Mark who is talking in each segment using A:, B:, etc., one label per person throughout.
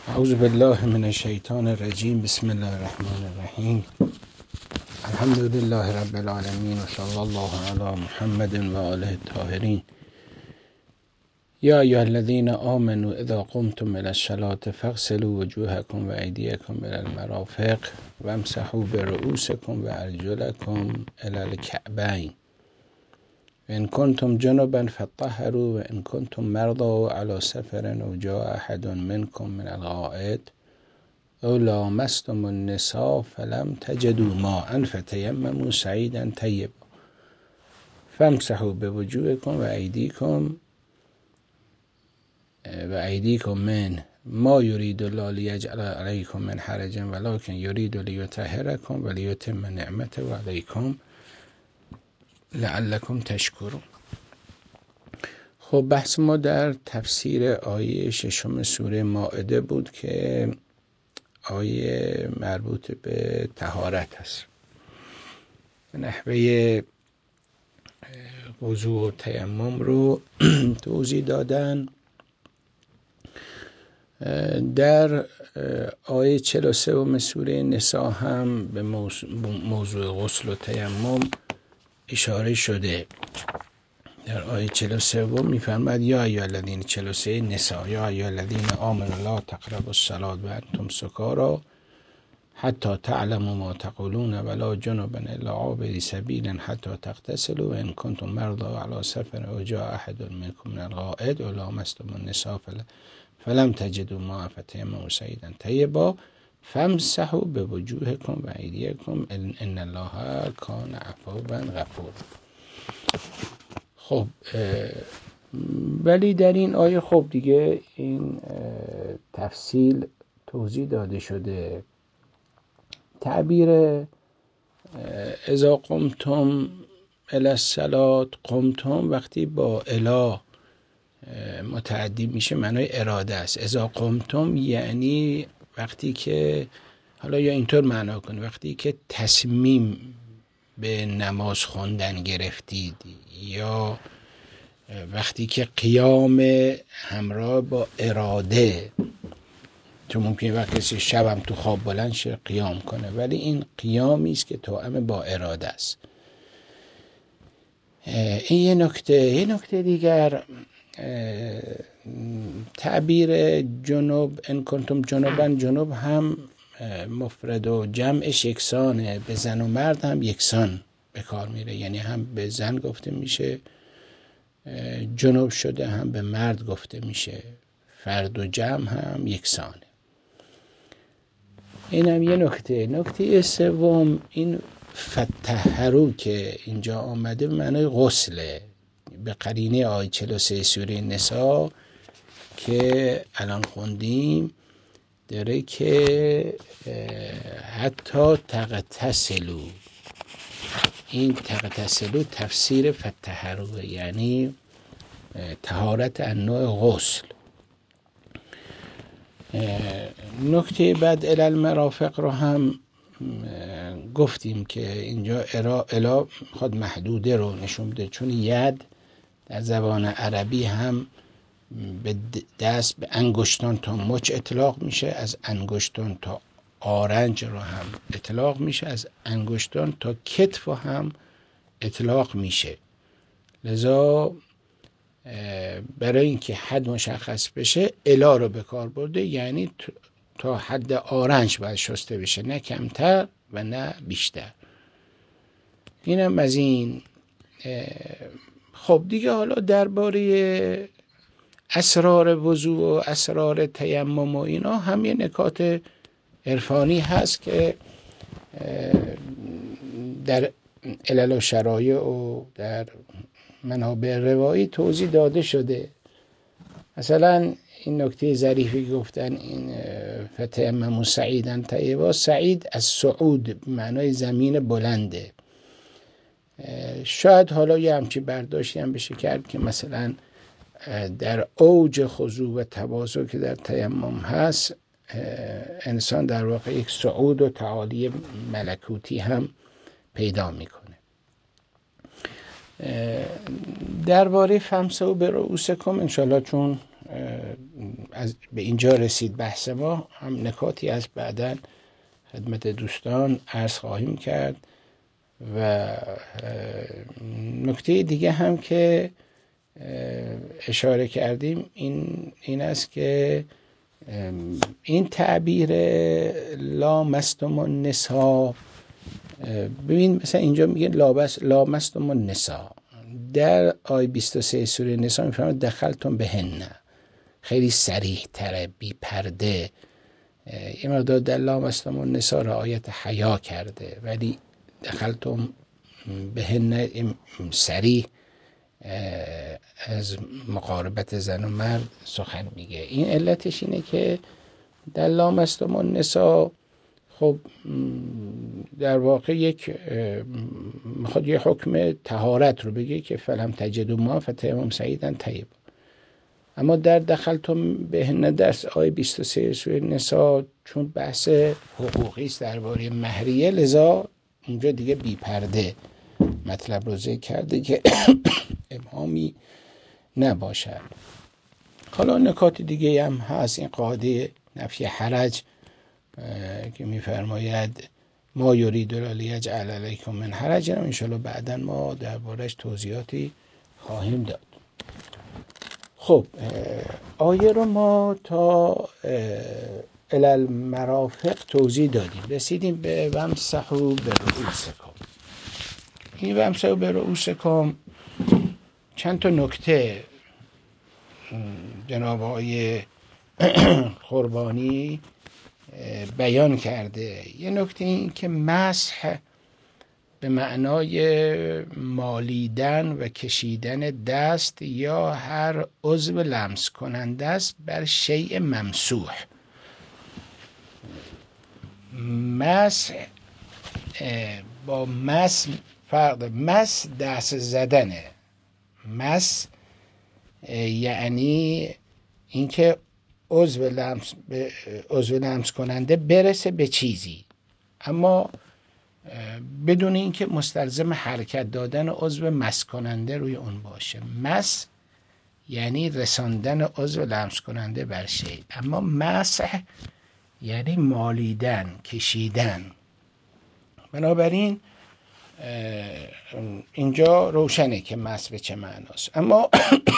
A: اعوذ بالله من الشیطان الرجیم. بسم الله الرحمن الرحیم. الحمد لله رب العالمین و صلی الله علی محمد و آله الطاهرین. یا ایها الذین آمنوا اذا قمتم الى الصلاة فاغسلوا وجوهکم و ایدیکم الى المرافق وامسحوا برؤوسکم و ارجلکم الى الکعبین و ان کنتم جنبا فاطهروا و ان کنتم مرضى علی سفر او جاء احد منکم من الغائط او لامستم النساء فلم تجدوا ماء فتیمموا صعیدا طیبا فامسحوا بوجوهکم و ایدیکم منه ما یرید الله لیجعل علیکم من حرج ولکن یرید لیطهرکم و لیتم نعمته علیکم لعلکم تشکرون. خب بحث ما در تفسیر آیه 6 سوره مائده بود که آیه مربوط به طهارت است. نحوه وضو و تیمم رو توضیح دادن. در آیه 43 سوره نساء هم به موضوع غسل و تیمم اشاره شده. در آیه 43 میفرماد یا ایها الذین 43 نساء یا ایها الذین آمنوا لا تقربوا الصلاة و انتم سکارى حتی تعلموا ما تقولون ولا جنبا الا عابری سبیل حتی تغتسلوا و ان کنتم مرضى علی سفر او جاء احد منکم من الغائط او لامستم النساء فلم تجدوا ماء فتیمموا صعیدا طیبا فامسحوا بوجوهکم و ایدیکم ان الله کان عفوا غفورا. خب ولی در این آیه خب دیگه این تفصیل توضیح داده شده. تعبیر اذا قمتم الی الصلاة، قمتم وقتی با الی متعدی میشه معنای اراده است. اذا قمتم یعنی وقتی که، حالا یا اینطور معنا کنید، وقتی که تصمیم به نماز خوندن گرفتید یا وقتی که قیام همراه با اراده، چون ممکنه وقتی کسی شبم تو خواب بلند شه قیام کنه، ولی این قیامی است که توأم با اراده است. این یه نکته دیگر، تعبیر جنوب ان کنتم جنوبا، جنوب هم مفرد و جمعش یکسانه، به زن و مرد هم یکسان به کار میره، یعنی هم به زن گفته میشه جنوب شده، هم به مرد گفته میشه، فرد و جمع هم یکسانه. این هم یه نکته سوم، این فتحرو که اینجا آمده به معنای غسله، به قرینه آیه 43 سوره نساء که الان خوندیم داره که حتی تغتسلو. این تغتسلو تفسیر فتحرو، یعنی طهارت انواع غسل. نکته بعد الی المرافق رو هم گفتیم که اینجا الا خود محدوده رو نشون بده، چون ید در زبان عربی هم به دست به انگشتان تا مچ اطلاق میشه، از انگشتان تا آرنج رو هم اطلاق میشه، از انگشتان تا کتف هم اطلاق میشه. لذا برای اینکه حد مشخص بشه الا رو به کار برده، یعنی تا حد آرنج باید شسته بشه، نه کمتر و نه بیشتر. اینم از این. خب دیگه حالا درباره اسرار وضو و اسرار تیمم و اینا هم یه نکات عرفانی هست که در علل و شرایع و در منابع روایی توضیح داده شده. مثلا این نکته ظریفی گفتن، این فتیمموا صعیدا طیبا، صعید از صعود معنای زمین بلنده. شاید حالا یه همچی برداشتی هم بشه کرد که مثلا در اوج خضوع و تواضع که در تیمم هست، انسان در واقع یک صعود و تعالی ملکوتی هم پیدا میکنه. درباره فمسحوا برؤوسکم انشالله چون به اینجا رسید بحث ما، هم نکاتی از بعداً خدمت دوستان عرض خواهیم کرد. و نکته دیگه هم که اشاره کردیم این است که این تعبیر لامستم النساء، ببین مثلا اینجا میگه لامستم النساء، در آیه 23 سوره نساء میفرماید دخلتم بهن، خیلی صریح تره، بی پرده. یه مقدار در لامستم النساء رعایت حیا کرده، ولی دخلتم بهن صریح از مقاربت زن و مرد سخن میگه. این علتش اینه که در لامستم النساء خب در واقع میخواد یه حکم طهارت رو بگه که فلم تجدوا ماء فتیمموا صعیدا طیبا، اما در دخلتم بهن در آیه 23 سوره نساء چون بحث حقوقی است درباره مهریه، لذا اینجا دیگه بی پرده مطلب رو ذکر کرده که ابهامی نباشد. حالا نکات دیگه هم هست، این قاعده نفی حرج که میفرماید ما یرید لیجعل علیکم من حرج، ان شاءالله بعدا ما دربارش توضیحاتی خواهیم داد. خب آیه رو ما تا الی المرافق توضیح دادیم، رسیدیم به وامسحوا برؤوسکم. این وامسحوا برؤوسکم چند تا نکته جناب آقای قربانی بیان کرده. یه نکته این که مسح به معنای مالیدن و کشیدن دست یا هر عضو لمس کننده است بر شیء ممسوح. مسح با مس فرق داره. مس دست زدنه، مس یعنی اینکه عضو لمس کننده برسه به چیزی، اما بدون اینکه مستلزم حرکت دادن عضو مس کننده روی اون باشه. مس یعنی رساندن عضو لمس کننده بر شی، اما مسح یعنی مالیدن، کشیدن. بنابراین اینجا روشنه که مس به چه معناست. اما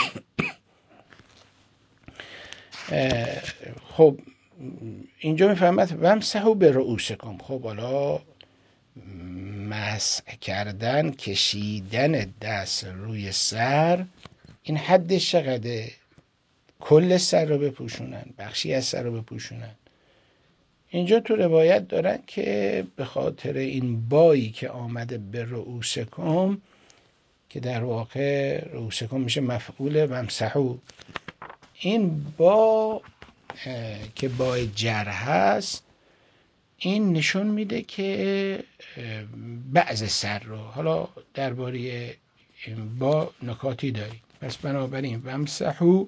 A: خب اینجا میفهمد وامسحوا برؤوسکم. خب حالا مسح کردن، کشیدن دست روی سر، این حدش چقدره؟ کل سر رو بپوشونن، بخشی از سر رو بپوشونن. اینجا تو روایت دارن که به خاطر این بایی که آمده به رؤوسکم، که در واقع رؤوسکم میشه مفعول وامسحوا، این با که با جر هست، این نشون میده که بعض سر رو، حالا درباره با نکاتی داریم. پس بنابراین وامسحوا،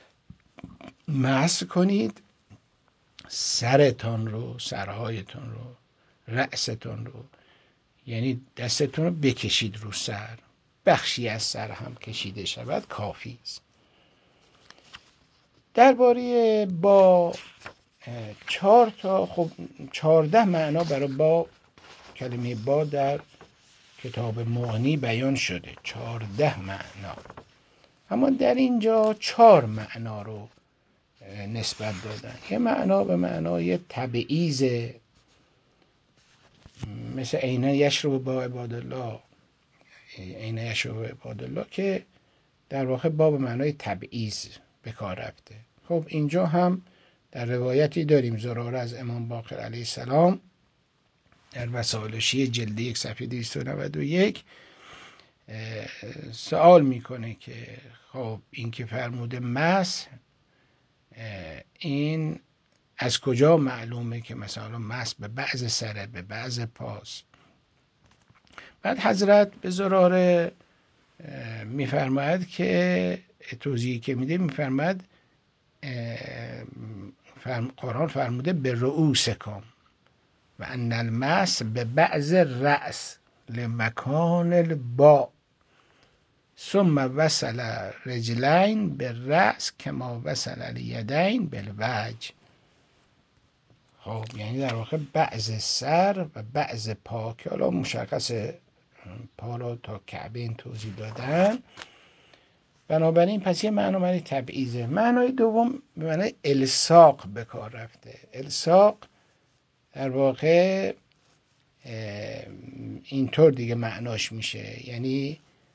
A: مسح کنید سرتان رو، سرهایتان رو، رأستان رو، یعنی دستتون رو بکشید رو سر، بخشی از سر هم کشیده شود کافی است. درباره با 14 معنا برای با، کلمه با در کتاب مغنی بیان شده، 14 معنا، اما در اینجا 4 معنا رو نسبت دادن. یه معنا به معنای تبعیض، مثل عین یشرب با عباد الله، عین یشرب با عباد الله، که در واقع با به معنای تبعیض به کار رفته. خب اینجا هم در روایتی داریم زراره از امام باقر علیه السلام در وسائل شیعه جلد 1 صفحه 291 سوال میکنه که خب این که فرموده مسح، این از کجا معلومه که مثلا مسح به بعض سره، به بعض پاس؟ بعد حضرت به زراره میفرماید که توضیحی که میده، میفرماید قرآن فرموده به رؤوسکم و ان المسح به بعض رأس لمکان البا، ثم وصل رجلین به رأس کما وصل الیدین بالوجه. خب یعنی در واقع بعض سر و بعض پا که حالا مشخص پا رو تا کعبین توضیح دادن. بنابراین پس یه معنی تبعیضه. معنای دوم به معنی الصاق به کار رفته. الصاق در واقع اینطور دیگه معناش میشه، یعنی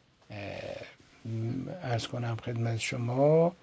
A: عرض کنم خدمت شما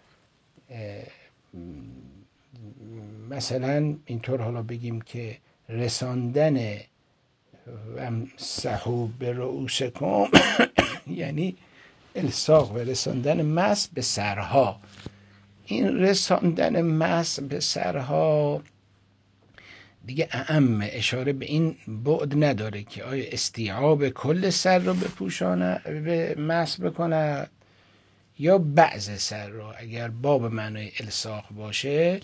A: مثلا اینطور حالا بگیم که رساندن وامسحوا برؤوسکم یعنی الصاق و رساندن مس به سرها. این رساندن مس به سرها دیگه اعم اشاره به این بعد نداره که آیا استیعاب کل سر رو بپوشانه به مس بکنه یا بعض سر رو. اگر باب معنای الصاق باشه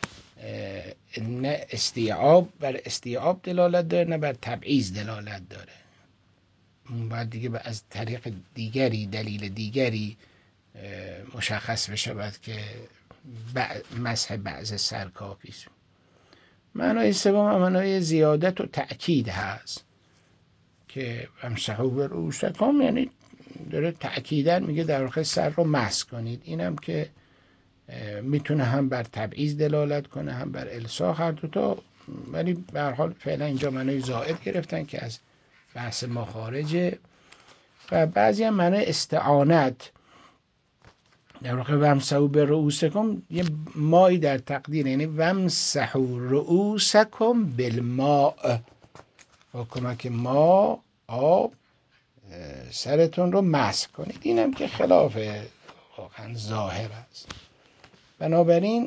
A: نه استیعاب بر استیعاب دلالت داره نه بر تبعیض دلالت داره. بعد دیگه از طریق دیگری دلیل دیگری مشخص بشود که مسح بعض سر کافی است. معنای سوم معنای زیادت و تأکید هست که امسحوا برؤوسکم، یعنی داره تأکیداً میگه در واقع سر رو مسح کنید. اینم که میتونه هم بر تبعیض دلالت کنه هم بر الصاق، هر دوتا، ولی به هر حال فعلا اینجا معنای زائد گرفتن که از بحث ما خارجه. و بعضی هم معنای استعانت، در واقع وامسحوا برؤوسکم یه مایی در تقدیر، یعنی وامسحوا رؤوسکم بالماء، با کمک ما آب سرتون رو مسح کنید. اینم که خلاف واقعا ظاهر است. بنابراین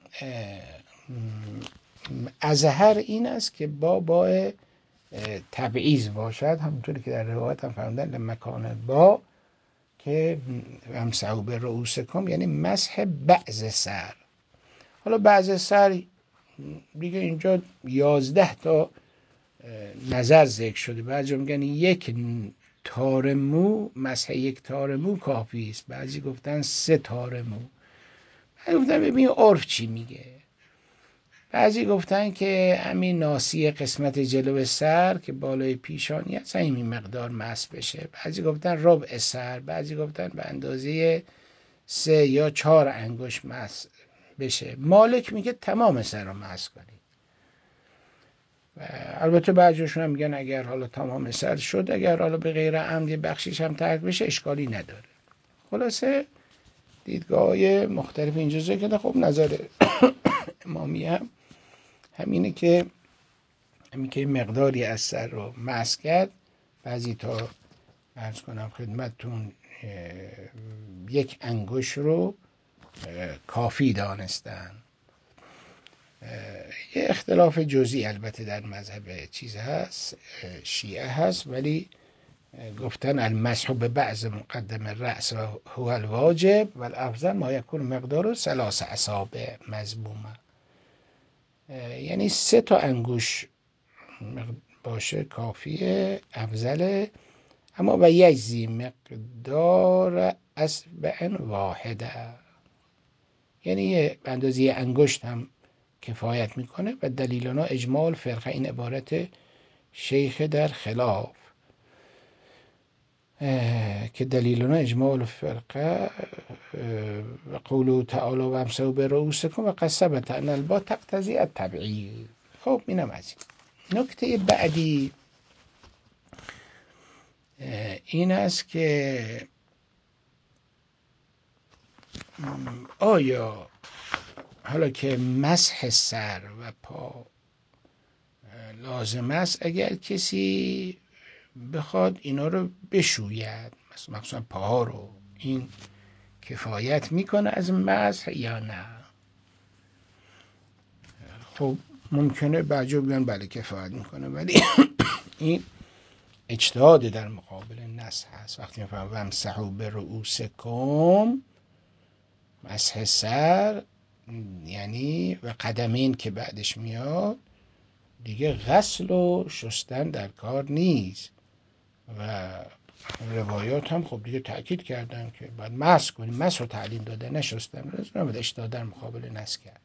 A: اظهر این است که با تبعیض باشد، همونطوری که در روایت هم فرمودن مکان با که وامسحوا برؤوسکم یعنی مسح بعض سر. حالا بعض سر دیگه اینجا 11 تا نظر ذکر شده. بعضی میگن یک تار مو، مسح یک تار مو کافی است. بعضی گفتن 3 تار مو. بعضی گفتن ببین عرف چی میگه. بعضی گفتن که همین ناسی قسمت جلو سر که بالای پیشانی هست همین مقدار مسح بشه. بعضی گفتن ربع سر، بعضی گفتن به اندازه 3 یا 4 انگشت مسح بشه. مالک میگه تمام سر رو مسح کنید. البته بعضیشون هم میگن اگر حالا تمام سر شد، اگر حالا به غیر عمد بخشیش هم ترک بشه اشکالی نداره. خلاصه دیدگاه‌های مختلف اینجا ذکر کرده. خب نظر امامی هم همینه که همین که مقداری از سر رو مسح کرد. بعضی تا عرض کنم خدمتتون 1 انگشت رو کافی دانستن. یه اختلاف جزئی البته در مذهب چیز هست، شیعه هست، ولی گفتن المسح به بعض مقدم الرأس هو الواجب و الافضل ما یکون مقدار 3 اصابع مذمومه، یعنی 3 تا انگوش باشه کافیه، افضله. اما و یجزی مقدار اصبع واحده، یعنی به اندازه انگشت هم کفایت میکنه. و دلیلنا اجماع الفرقه، این عبارت شیخ در خلاف که دلیلنا اجماع الفرقه و قوله تعالی و امسحوا برؤوسکم و قد ثبت ان الباء تقتضی التبعیض. خب اینم از این. نکته بعدی این است که آیا حالا که مسح سر و پا لازم است، اگر کسی بخواد اینا رو بشوید، مثلا پاها رو، این کفایت میکنه از مسح یا نه؟ خب ممکنه بعضی بگن بله کفایت میکنه، ولی این اجتهاد در مقابل نص هست. وقتی میفهمم وامسحوا برؤوسکم مسح سر، یعنی و قدمین که بعدش میاد دیگه غسل و شستن در کار نیست و روایات هم خب دیگه تأکید کردن که باید مسح کنیم، مسح رو تعلیم داده، نشستن نباید اشتها در مقابل نسح کرد.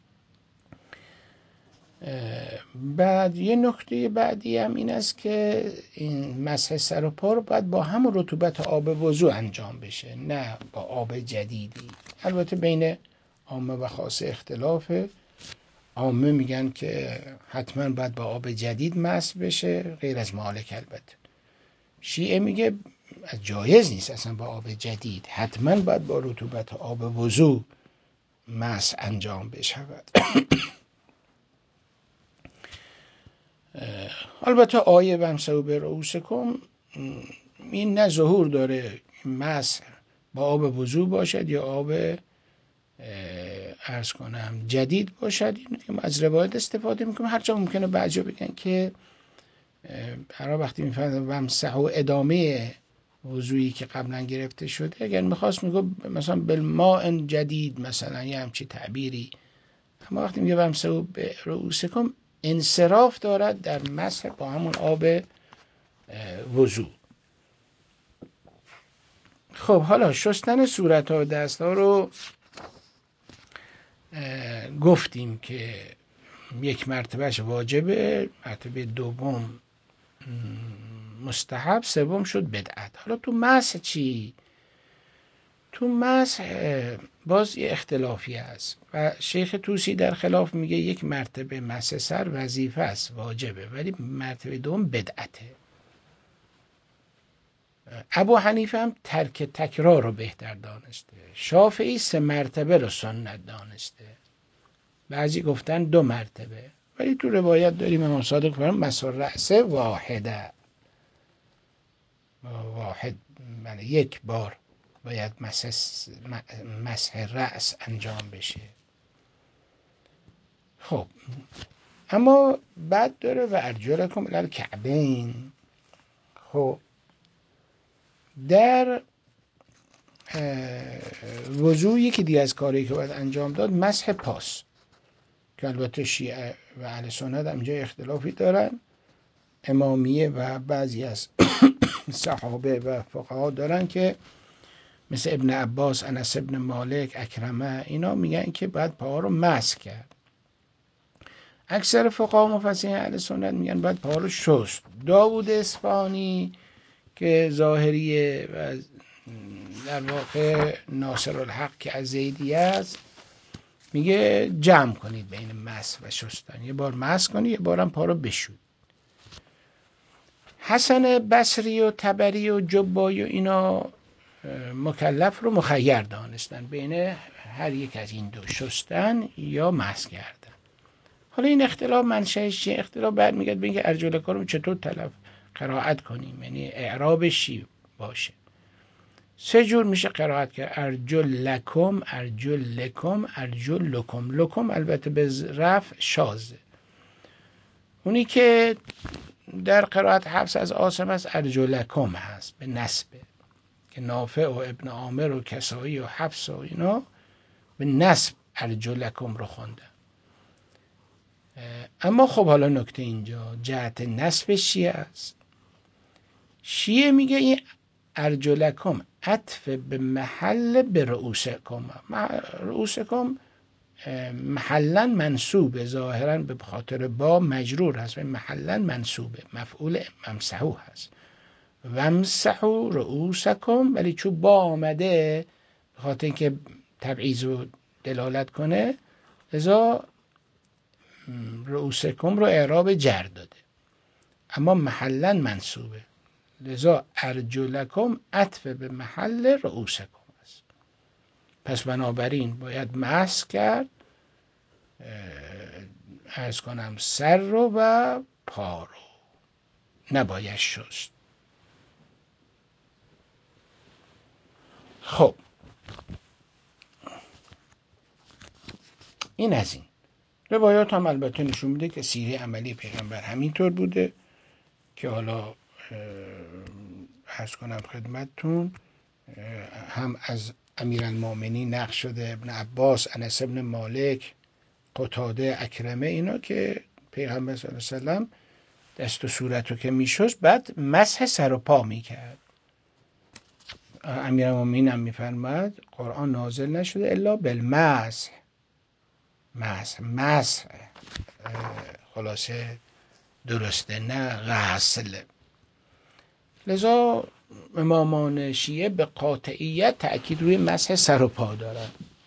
A: بعد یه نکته بعدی هم این است که این مسح سر و پا رو باید با همون رطوبت آب وضو انجام بشه، نه با آب جدیدی. البته بین عامه و خاصه اختلافه. عامه میگن که حتما باید با آب جدید مسح بشه، غیر از مالک البته. شیعه میگه جایز نیست اصلا با آب جدید، حتما باید با رطوبت آب وضو مسح انجام بشود. البته آیه وامسحوا برؤوسکم این نه ظهور داره مسح با آب وضو باشد یا آب عرض کنم جدید باشد. این از روایت استفاده میکنم، هرچند ممکنه بعضیا بگن که برای وقتی میفهمن وامسحوا ادامه وضویی که قبلا گرفته شده، اگر میخواست میگه مثلا بالماء جدید مثلا یه همچی تعبیری، اما وقتی میگه وامسحوا برؤوسکم انصراف دارد در مسح با همون آب وضو. خب حالا شستن صورت ها و دست ها رو گفتیم که یک مرتبهش واجبه، مرتبه دوم مستحب، سوم شد بدعت. حالا تو مسح چی؟ تو مسح باز یه اختلافی هست و شیخ طوسی در خلاف میگه یک مرتبه مسح سر وظیفه است، واجبه، ولی مرتبه دوم بدعته. ابو حنیفه هم ترک تکرار رو بهتر دانسته، شافعی 3 مرتبه رو سنت دانسته، بعضی گفتن 2 مرتبه، ولی تو روایت داریم امام صادق فرمود مسح الرأس واحده، واحد یعنی یک بار باید مسح رأس انجام بشه. خب اما بعد داره و ارجلکم الی الکعبین. خب در وضوع یکی دیگه از کاری که باید انجام داد مسح پاست، که البته شیعه و اهل سنت هم اینجا اختلافی دارن. امامیه و بعضی از صحابه و فقها دارن که مثل ابن عباس، انس ابن مالک، اکرمه، اینا میگن که باید پاها رو مسح کرد. اکثر فقها و مفسرین اهل سنت میگن باید پاها رو شست. داوود اصفهانی که ظاهریه و در واقع ناصر الحق که از زیدیه است میگه جمع کنید بین مسح و شستن، یه بار مسح کنید یه بارم پا رو بشوید. حسن بصری و طبری و جبایی و اینا مکلف رو مخیر دانستن بین هر یک از این دو، شستن یا مسح کردن. حالا این اختلاف منشأش چیه؟ اختلاف برمیگرده به اینکه ارجلک رو چطور قرائت کنیم، یعنی اعرابش چی باشه. 3 جور میشه قرائت کرد: ارجل لکم، ارجل لکم، ارجل لکم. لکم البته به رفع شاذه، اونی که در قرائت حفص از عاصم است ارجلکم هست به نسبه، که نافع و ابن عامر و کسایی و حفص و اینا به نسب ارجلکم رو خوندن. اما خب حالا نکته اینجا جهت نسبش چیه است؟ شیعه میگه این ارجلکم عطف به محل به رؤوسکم. رؤوسکم محلا منصوبه، ظاهرا به خاطر با مجرور هست و محلا منصوبه، مفعول ممسحو هست. وامسحوا رؤوسکم، ولی چون با آمده به خاطر اینکه تبعیض رو دلالت کنه لذا رؤوسکم رو اعراب جر داده، اما محلا منصوبه، لذا ارجلکم عطف به محل رؤوسکم است. پس بنابراین باید مسح کرد، عرض کنم سر رو و پا رو، نباید شست. خب این از این روایات هم البته نشون میده که سیره عملی پیغمبر همینطور بوده که حالا عرض کنم خدمتتون هم از امیرالمومنین نقل شده، ابن عباس، انس ابن مالک، قتاده، اکرمه، اینا که پیغمبر صلی الله علیه و سلم دست و صورت رو که میشست بعد مسح سر و پا میکرد. امیرالمومنین هم میفرماد قرآن نازل نشده الا بالمسح. مسح خلاصه درسته، نه غسل. لذا امامان شیعه به قاطعیت تأکید روی مسح سر و پا دارن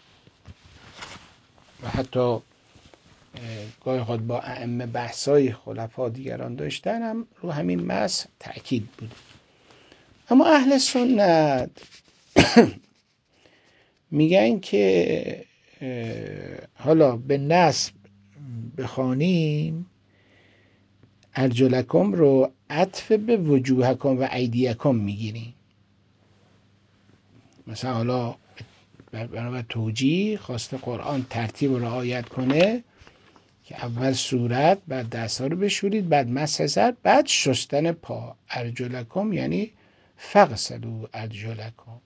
A: و حتی گاهی خود با ائمه بحثای خلفا دیگران داشتن هم رو همین مسح تأکید بود. اما اهل سنت میگن که حالا به نسب بخوانیم ارجلکم رو عطف به وجوهکم و ایدیکم میگیریم. مثلا حالا بنابرای توجیه خواسته قرآن ترتیب رو رعایت کنه که اول صورت، بعد دست‌ها رو بشورید، بعد مسح سر، بعد شستن پا. ارجلکم یعنی فغسلوا ارجلکم.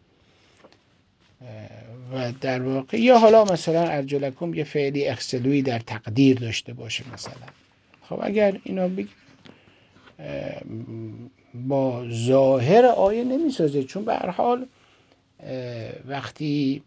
A: و در واقع یا حالا مثلا ارجلکم یه فعلی اغسلویی در تقدیر داشته باشه مثلا. خب اگر اینا بگیم با ظاهر آیه نمیسازه، چون به هر حال وقتی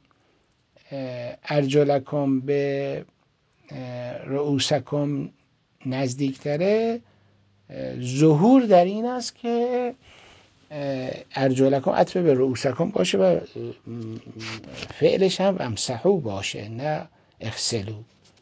A: ارجلکم به رؤوسکم نزدیکتره، ظهور در این است که ارجلکم عطف به رؤوسکم باشه و فعلش هم امسحو باشه نه اغسلو.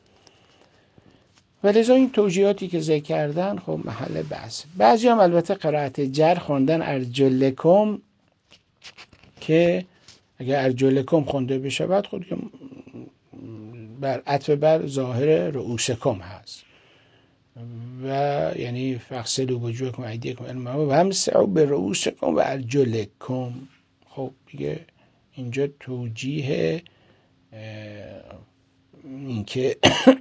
A: ولذا این توجیهاتی که ذکر کردن خب محل بحث. بعضی هم البته قرائت جر خوندن ارجلکم که اگر ارجلکم خونده بشه بعد خود که بر عطف بر ظاهر رؤوسکم هست و یعنی فغسلوا وجوهکم و ایدیکم و امسحوا برؤوسکم و ارجلکم. خب دیگه اینجا توجیه اینکه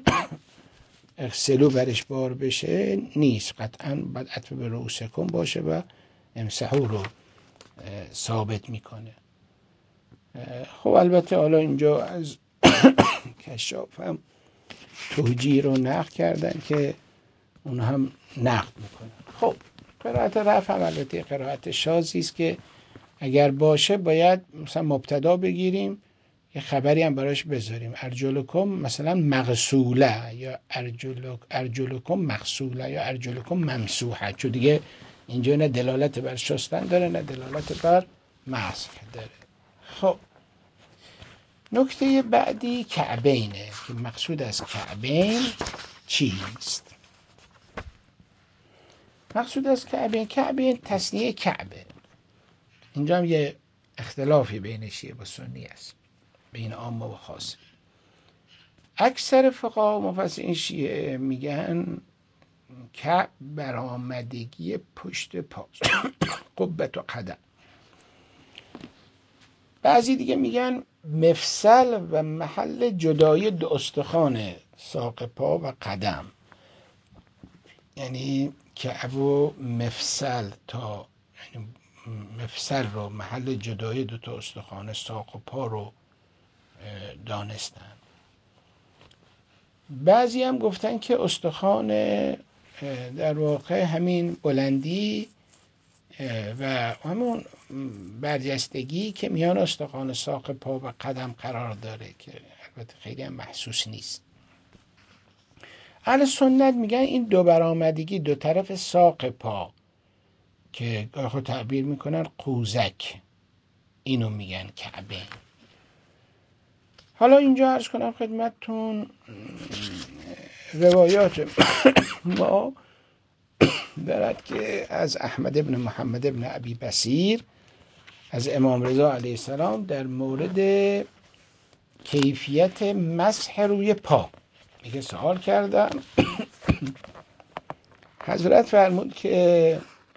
A: اغسلو برش بار بشه نیست، قطعا باید عطف به رؤوسکم باشه و امسحوا رو ثابت میکنه. خب البته حالا اینجا از کشاف هم توجیه رو نقل کردن که اون هم نقد میکنه. خب قرائت رفع هم البته قرائت شاذی است که اگر باشه باید مثلا مبتدا بگیریم یه خبری هم براش بذاریم. ارجلکم مثلا مغسوله یا ارجلکم مغسوله یا ارجلکم ممسوحه، چون دیگه اینجا نه دلالت بر شستن داره نه دلالت بر مسح داره. خب نکته بعدی کعبینه که مقصود از کعبین چیست؟ مقصود از کعبین تثنیه کعبه. اینجا هم یه اختلافی بین شیعه و سنی است، بین عامه و خاصه. اکثر فقها و مفسرین شیعه میگن کعب برآمدگی پشت پا قبت و قدم. بعضی دیگه میگن مفصل و محل جدایی دو استخوان ساق پا و قدم، یعنی کعب و مفصل تا یعنی مفصل رو محل جدایی دو تا استخوان ساق و پا رو دانستن. بعضی هم گفتن که استخوان در واقع همین بلندی و همون برجستگی که میان استخوان ساق پا و قدم قرار داره که البته خیلی هم محسوس نیست. اهل سنت میگن این دو برآمدگی دو طرف ساق پا که خود تعبیر میکنن قوزک، اینو میگن کعبه. حالا اینجا عرض کنم خدمتتون روایات ما دارد که از احمد ابن محمد ابن ابی بصیر از امام رضا علیه السلام در مورد کیفیت مسح روی پا میگه سوال کردم. حضرت فرمود که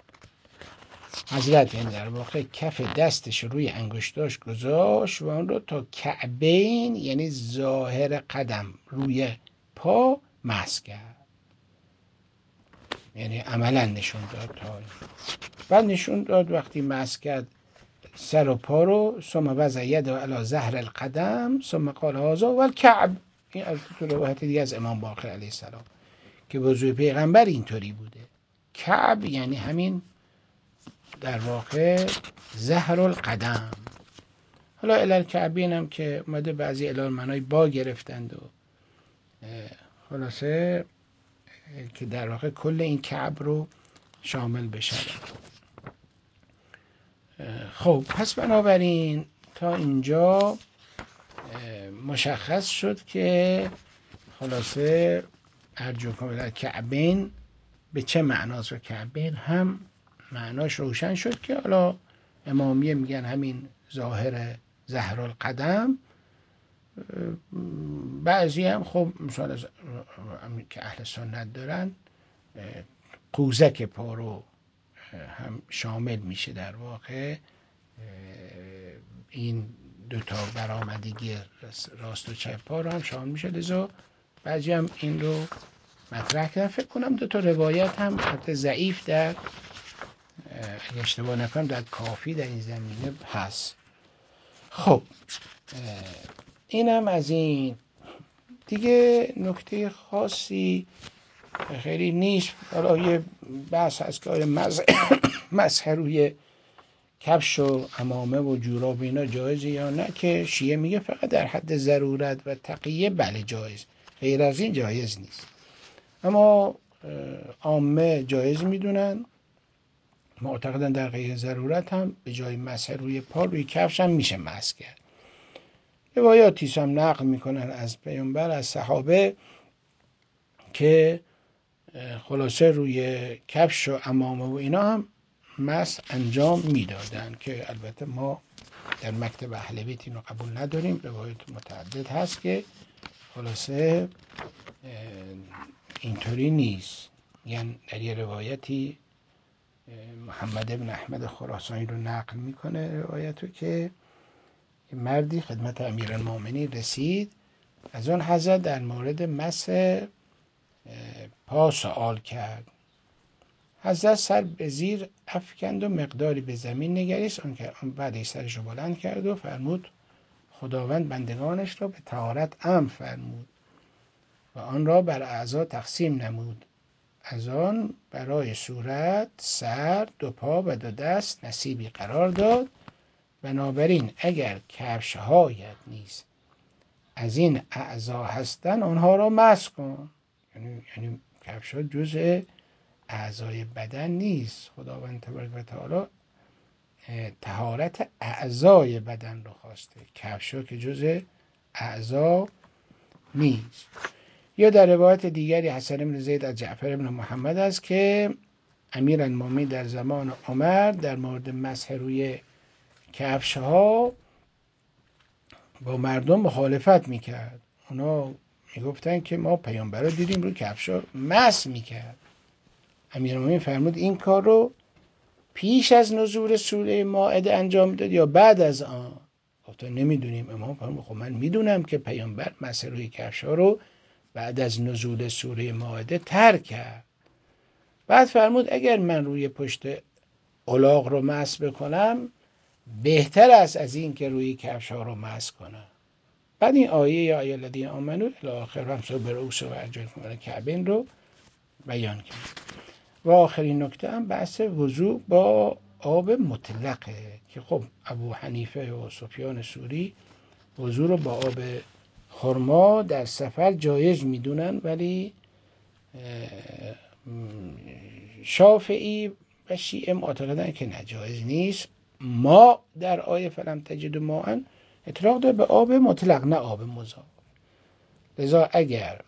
A: حضرت یعنی در واقع کف دستش روی انگشتاش گذاشت و اون رو تا کعبین یعنی ظاهر قدم روی پا مسح کرد، یعنی عملا نشون داد تا بعد نشون داد وقتی مسح کرد سر و پا رو ثم وضع ید علی ظهر القدم ثم قال هذا والکعب. این از تو روایت دیگه از امام باقر علیه السلام که وضوء پیغمبر اینطوری بوده. کعب یعنی همین در واقع زهر القدم. حالا الالکعبین هم که اومده بعضی الالمنای با گرفتند و خلاصه که در واقع کل این کعب رو شامل بشه. خب پس بنابراین تا اینجا مشخص شد که خلاصه ارجوکم در کعبین به چه معناست و کعبین هم معناش روشن شد که حالا امامیه میگن همین ظاهر زهر القدم، بعضی هم خب مثلا که اهل سنت دارن قوزک پا رو هم شامل میشه. در واقع این دوتا برآمدگی راست و چپ پا رو هم شامل میشه، لذا بعضی هم این رو مطرح کردن. فکر کنم دوتا روایت هم حتی ضعیف در اگه اشتباه نکنم در کافی در این زمینه هست. خب اینم از این دیگه، نکته خاصی خیلی نیست. حالا یه بحث هست که آیا مسح روی کفش و عمامه و جوراب اینا جایزه یا نه، که شیعه میگه فقط در حد ضرورت و تقیه بله جایز، غیر از این جایز نیست. اما عامه جایز میدونن، معتقدن در غیر ضرورت هم به جای مسح روی پا روی کفش هم میشه مسح کرد. روایاتی هم نقل میکنن از پیامبر، از صحابه، که خلاصه روی کفش و عمامه و اینا هم مسح انجام میدادن، که البته ما در مکتب اهل بیت اینو قبول نداریم. روایت متعدد هست که خلاصه اینطوری نیست. یعنی در یه روایتی محمد ابن احمد خراسانی رو نقل میکنه روایتو که مردی خدمت امیرالمومنین رسید، از اون حضرت در مورد مسح پا سوال کرد. حضرت سر به زیر افکند و مقداری به زمین نگریست، آن بعد سرش رو بلند کرد و فرمود خداوند بندگانش را به طهارت امر فرمود و آن را بر اعضا تقسیم نمود. از آن برای صورت، سر، دو پا و دو دست نصیبی قرار داد. بنابراین اگر کفش‌هایت نیز از این اعضا هستن آنها را مسح کن. یعنی کفش‌ها جزء اعضای بدن نیست. خداوند تبارک و تعالی طهارت اعضای بدن رو خواسته، کفش‌ها که جزء اعضا نیست. یا در روایت دیگری حسن بن زید از جعفر بن محمد است که امیرالمومنین در زمان عمر در مورد مسح روی کفش‌ها با مردم مخالفت میکرد. اونا میگفتن که ما پیامبر رو دیدیم روی کفش‌ها مسح میکرد. امیرالمومنین فرمود این کار رو پیش از نزول سوره مائده انجام داد یا بعد از آن؟ گفتن نمیدونیم. امام فرمود خب من میدونم که پیامبر مسح روی کفش‌ها رو بعد از نزول سوره مائده ترک کرد. بعد فرمود اگر من روی پشت الاغ رو مسح بکنم بهتر است از این که روی کفش‌ها رو مسح کنم. بعد این آیه یا ایها الذین آمنوا الی آخر فامسحوا برؤوسکم و ارجلکم الی الکعبین رو بیان کرد. و آخرین نکته هم بحث وضو با آب مطلقه که خب ابو حنیفه و سفیان ثوری وضو رو با آب خرما در سفر جایز میدونن، ولی شافعی و شیعه معتقدن که نجایز نیست. ما در آیه فلم تجد ماء اطلاق داره به آب مطلق نه آب مضاف. لذا اگر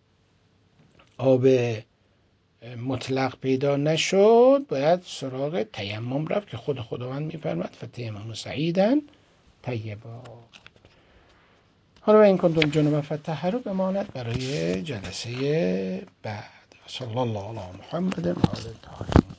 A: آب مطلق پیدا نشد باید سراغ تیمم رفت که خود خداوند میفرماد فتیمموا صعیدا طیبا. حالا این کنتم جنبا فطهروا بماند برای جلسه بعد. صلی الله علی محمد و آل الطاهرین.